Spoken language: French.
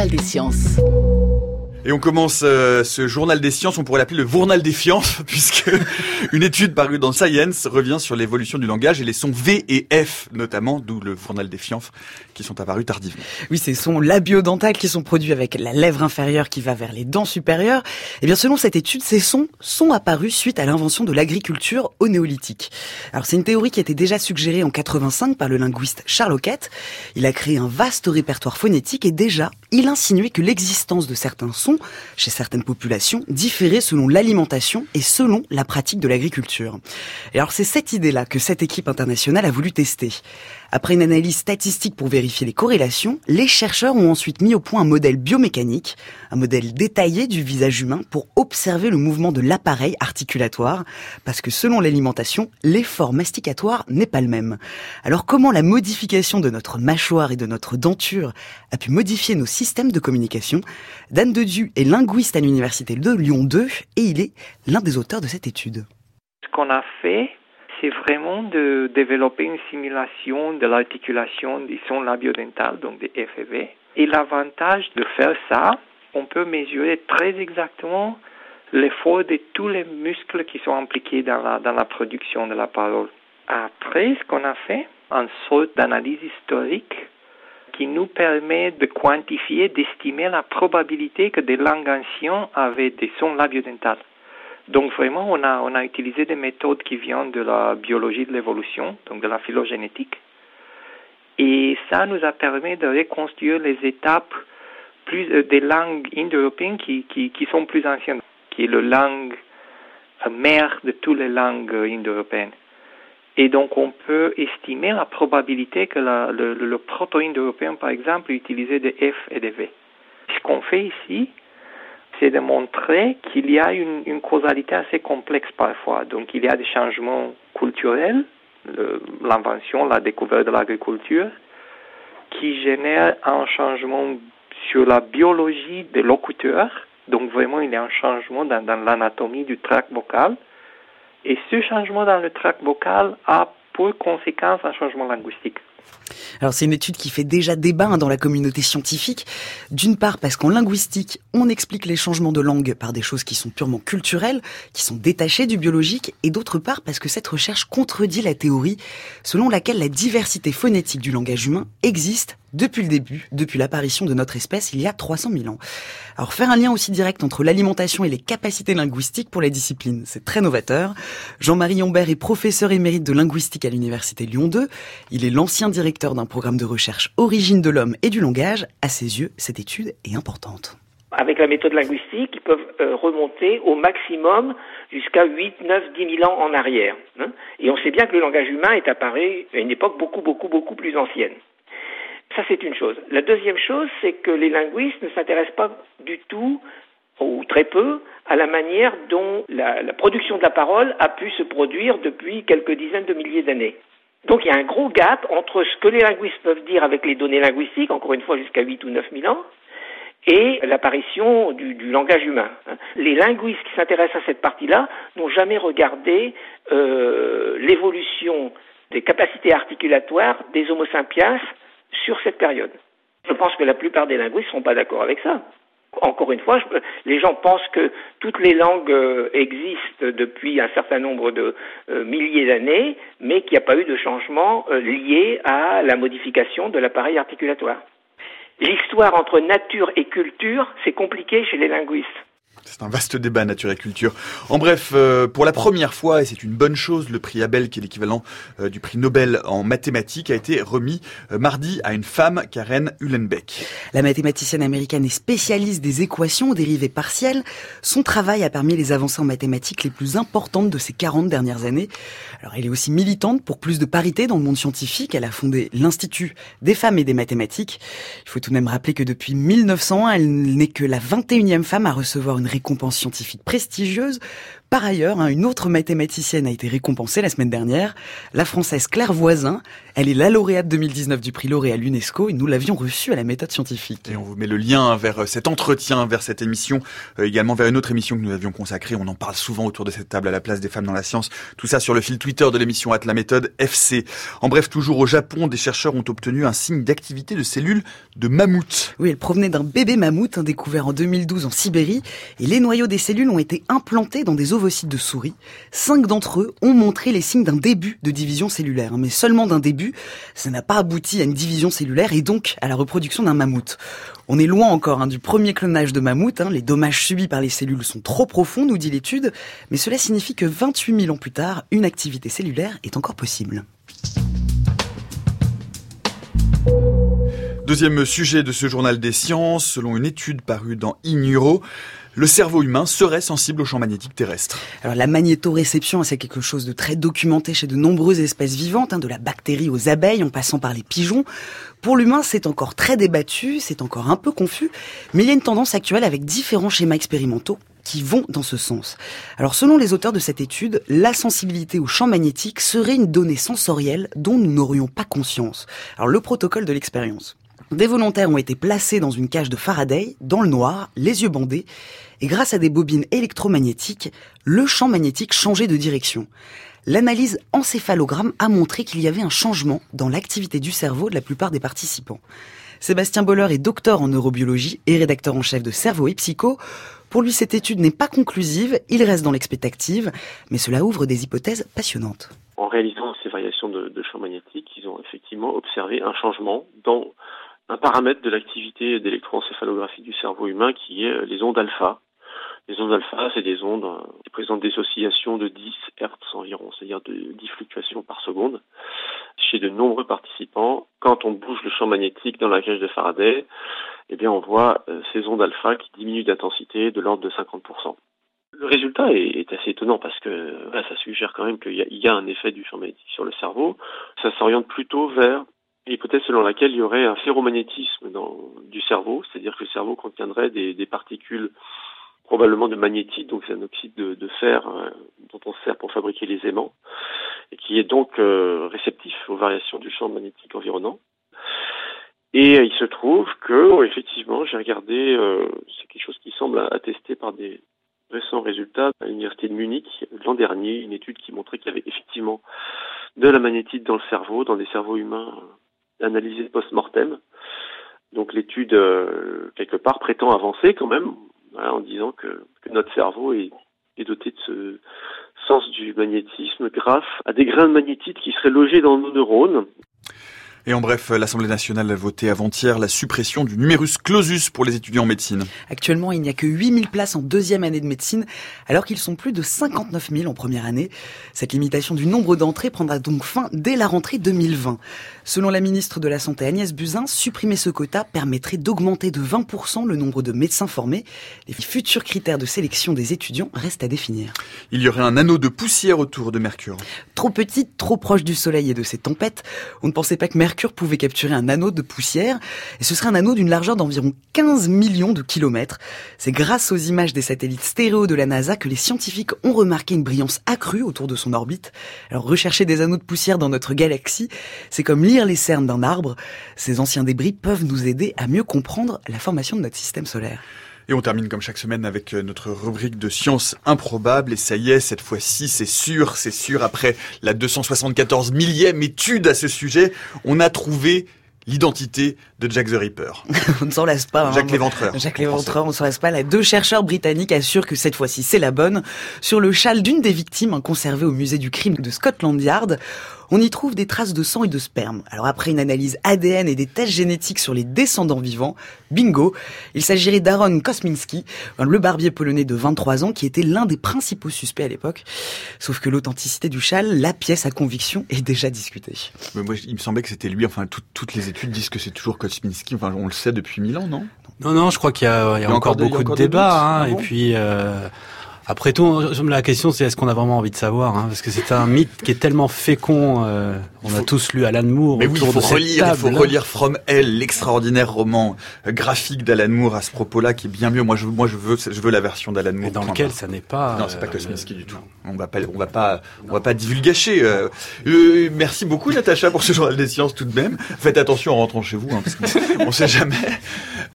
journal des sciences. Et on commence ce journal des sciences, on pourrait l'appeler le Vournal des fiances, puisque une étude parue dans Science revient sur l'évolution du langage et les sons V et F notamment, d'où le Vournal des fiances, qui sont apparus tardivement. Oui, ces sons labiodentales qui sont produits avec la lèvre inférieure qui va vers les dents supérieures. Eh bien, selon cette étude, ces sons sont apparus suite à l'invention de l'agriculture au néolithique. Alors, c'est une théorie qui a été déjà suggérée en 85 par le linguiste Charles Hockett. Il a créé un vaste répertoire phonétique et déjà, il insinuait que l'existence de certains sons chez certaines populations différait selon l'alimentation et selon la pratique de l'agriculture. Et alors, c'est cette idée-là que cette équipe internationale a voulu tester. Après une analyse statistique pour vérifier les corrélations, les chercheurs ont ensuite mis au point un modèle biomécanique, un modèle détaillé du visage humain pour observer le mouvement de l'appareil articulatoire, parce que selon l'alimentation, l'effort masticatoire n'est pas le même. Alors comment la modification de notre mâchoire et de notre denture a pu modifier nos systèmes de communication? Dan Dedieu est linguiste à l'université de Lyon 2 et il est l'un des auteurs de cette étude. Ce qu'on a fait, c'est vraiment de développer une simulation de l'articulation des sons labiodentales, donc des F et V. Et l'avantage de faire ça, on peut mesurer très exactement l'effort de tous les muscles qui sont impliqués dans la production de la parole. Après, ce qu'on a fait, une sorte d'analyse historique qui nous permet de quantifier, d'estimer la probabilité que des langues anciennes avaient des sons labiodentales. Donc vraiment, on a utilisé des méthodes qui viennent de la biologie de l'évolution, donc de la phylogénétique. Et ça nous a permis de reconstruire les étapes des langues indo-européennes qui sont plus anciennes, qui est la langue mère de toutes les langues indo-européennes. Et donc on peut estimer la probabilité que le proto-indo-européen, par exemple, utilisait des F et des V. Ce qu'on fait ici, c'est de montrer qu'il y a une causalité assez complexe parfois. Donc il y a des changements culturels, l'invention, la découverte de l'agriculture, qui génèrent un changement sur la biologie des locuteurs. Donc vraiment, il y a un changement dans l'anatomie du tracts vocal. Et ce changement dans le tract vocal a pour conséquence un changement linguistique. Alors c'est une étude qui fait déjà débat dans la communauté scientifique. D'une part parce qu'en linguistique, on explique les changements de langue par des choses qui sont purement culturelles, qui sont détachées du biologique, et d'autre part parce que cette recherche contredit la théorie selon laquelle la diversité phonétique du langage humain existe depuis le début, depuis l'apparition de notre espèce il y a 300 000 ans. Alors faire un lien aussi direct entre l'alimentation et les capacités linguistiques pour la discipline, c'est très novateur. Jean-Marie Humbert est professeur émérite de linguistique à l'université Lyon 2. Il est l'ancien directeur d'un programme de recherche Origine de l'homme et du langage. À ses yeux, cette étude est importante. Avec la méthode linguistique, ils peuvent remonter au maximum jusqu'à 8, 9, 10 000 ans en arrière. Et on sait bien que le langage humain est apparu à une époque beaucoup plus ancienne. Ça, c'est une chose. La deuxième chose, c'est que les linguistes ne s'intéressent pas du tout, ou très peu, à la manière dont la production de la parole a pu se produire depuis quelques dizaines de milliers d'années. Donc il y a un gros gap entre ce que les linguistes peuvent dire avec les données linguistiques, encore une fois jusqu'à 8 ou 9 000 ans, et l'apparition du langage humain. Les linguistes qui s'intéressent à cette partie-là n'ont jamais regardé l'évolution des capacités articulatoires des Homo sapiens sur cette période. Je pense que la plupart des linguistes ne sont pas d'accord avec ça. Encore une fois, les gens pensent que toutes les langues existent depuis un certain nombre de milliers d'années, mais qu'il n'y a pas eu de changement lié à la modification de l'appareil articulatoire. L'histoire entre nature et culture, c'est compliqué chez les linguistes. C'est un vaste débat, nature et culture. En bref, pour la première fois, et c'est une bonne chose, le prix Abel, qui est l'équivalent du prix Nobel en mathématiques, a été remis mardi à une femme, Karen Uhlenbeck. La mathématicienne américaine est spécialiste des équations aux dérivées partielles. Son travail a permis les avancées en mathématiques les plus importantes de ces 40 dernières années. Alors, elle est aussi militante pour plus de parité dans le monde scientifique. Elle a fondé l'Institut des femmes et des mathématiques. Il faut tout de même rappeler que depuis 1901, elle n'est que la 21e femme à recevoir une récompense scientifique prestigieuse. Par ailleurs, une autre mathématicienne a été récompensée la semaine dernière, la Française Claire Voisin. Elle est la lauréate 2019 du prix Lauréat l'UNESCO et nous l'avions reçue à la méthode scientifique. Et on vous met le lien vers cet entretien, vers cette émission, également vers une autre émission que nous avions consacrée. On en parle souvent autour de cette table à la place des femmes dans la science. Tout ça sur le fil Twitter de l'émission La méthode FC. En bref, toujours au Japon, des chercheurs ont obtenu un signe d'activité de cellules de mammouth. Oui, elle provenait d'un bébé mammouth découvert en 2012 en Sibérie et les noyaux des cellules ont été implantés dans des ovocytes de souris. 5 d'entre eux ont montré les signes d'un début de division cellulaire, mais seulement d'un début. Ça n'a pas abouti à une division cellulaire et donc à la reproduction d'un mammouth. On est loin encore du premier clonage de mammouth. Les dommages subis par les cellules sont trop profonds, nous dit l'étude, mais cela signifie que 28 000 ans plus tard, une activité cellulaire est encore possible. Deuxième sujet de ce journal des sciences, selon une étude parue dans eNeuro, le cerveau humain serait sensible au champ magnétique terrestre. Alors la magnétoréception, c'est quelque chose de très documenté chez de nombreuses espèces vivantes, de la bactérie aux abeilles en passant par les pigeons. Pour l'humain, c'est encore très débattu, c'est encore un peu confus, mais il y a une tendance actuelle avec différents schémas expérimentaux qui vont dans ce sens. Alors selon les auteurs de cette étude, la sensibilité au champ magnétique serait une donnée sensorielle dont nous n'aurions pas conscience. Alors le protocole de l'expérience. Des volontaires ont été placés dans une cage de Faraday, dans le noir, les yeux bandés, et grâce à des bobines électromagnétiques, le champ magnétique changeait de direction. L'analyse encéphalogramme a montré qu'il y avait un changement dans l'activité du cerveau de la plupart des participants. Sébastien Boller est docteur en neurobiologie et rédacteur en chef de Cerveau et Psycho. Pour lui, cette étude n'est pas conclusive, il reste dans l'expectative, mais cela ouvre des hypothèses passionnantes. En réalisant ces variations de champ magnétique, ils ont effectivement observé un changement dans un paramètre de l'activité d'électroencéphalographie du cerveau humain qui est les ondes alpha. Les ondes alpha, c'est des ondes qui présentent des oscillations de 10 Hz environ, c'est-à-dire de 10 fluctuations par seconde. Chez de nombreux participants, quand on bouge le champ magnétique dans la cage de Faraday, eh bien on voit ces ondes alpha qui diminuent d'intensité de l'ordre de 50%. Le résultat est assez étonnant parce que ça suggère quand même qu'il y a un effet du champ magnétique sur le cerveau. Ça s'oriente plutôt vers l'hypothèse selon laquelle il y aurait un ferromagnétisme du cerveau, c'est-à-dire que le cerveau contiendrait des particules probablement de magnétite, donc c'est un oxyde de fer dont on se sert pour fabriquer les aimants, et qui est donc réceptif aux variations du champ magnétique environnant. Et il se trouve que, effectivement, j'ai regardé, c'est quelque chose qui semble attesté par des récents résultats à l'université de Munich l'an dernier, une étude qui montrait qu'il y avait effectivement de la magnétite dans le cerveau, dans des cerveaux humains analysés post-mortem. Donc l'étude, quelque part, prétend avancer quand même, en disant que notre cerveau est doté de ce sens du magnétisme grâce à des grains de magnétite qui seraient logés dans nos neurones. Et en bref, l'Assemblée nationale a voté avant-hier la suppression du numerus clausus pour les étudiants en médecine. Actuellement, il n'y a que 8000 places en deuxième année de médecine, alors qu'ils sont plus de 59 000 en première année. Cette limitation du nombre d'entrées prendra donc fin dès la rentrée 2020. Selon la ministre de la Santé Agnès Buzyn, supprimer ce quota permettrait d'augmenter de 20% le nombre de médecins formés. Les futurs critères de sélection des étudiants restent à définir. Il y aurait un anneau de poussière autour de Mercure. Trop petit, trop proche du Soleil et de ses tempêtes, on ne pensait pas que Mercure pouvait capturer un anneau de poussière, et ce serait un anneau d'une largeur d'environ 15 millions de kilomètres. C'est grâce aux images des satellites stéréo de la NASA que les scientifiques ont remarqué une brillance accrue autour de son orbite. Alors rechercher des anneaux de poussière dans notre galaxie, c'est comme lire les cernes d'un arbre. Ces anciens débris peuvent nous aider à mieux comprendre la formation de notre système solaire. Et on termine comme chaque semaine avec notre rubrique de sciences improbables. Et ça y est, cette fois-ci, c'est sûr, après la 274 millième étude à ce sujet, on a trouvé l'identité de Jack the Ripper. On ne s'en lasse pas. Jack l'Éventreur. Jack l'Éventreur, on ne s'en lasse pas. Là, 2 chercheurs britanniques assurent que cette fois-ci, c'est la bonne. Sur le châle d'une des victimes, conservé au musée du crime de Scotland Yard, on y trouve des traces de sang et de sperme. Alors après une analyse ADN et des tests génétiques sur les descendants vivants, bingo, il s'agirait d'Aaron Kosminski, le barbier polonais de 23 ans qui était l'un des principaux suspects à l'époque. Sauf que l'authenticité du châle, la pièce à conviction, est déjà discutée. Mais moi, il me semblait que c'était lui. Enfin, toutes les études disent que c'est toujours Kosminski. Enfin, on le sait depuis 1000 ans, non ? Non, je crois qu'il y a encore beaucoup de débats. Ah bon ? Et puis, Après tout, la question c'est est-ce qu'on a vraiment envie de savoir, hein, parce que c'est un mythe qui est tellement fécond. On a tous lu Alan Moore. Mais oui, il faut relire From Hell, l'extraordinaire roman graphique d'Alan Moore à ce propos-là, qui est bien mieux. Moi, je veux la version d'Alan Moore. Mais dans lequel ça n'est pas. Non, c'est pas Kosminski du tout. On va pas divulgacher. Merci beaucoup, Natacha, pour ce journal des sciences tout de même. Faites attention en rentrant chez vous, hein, parce qu'on sait jamais.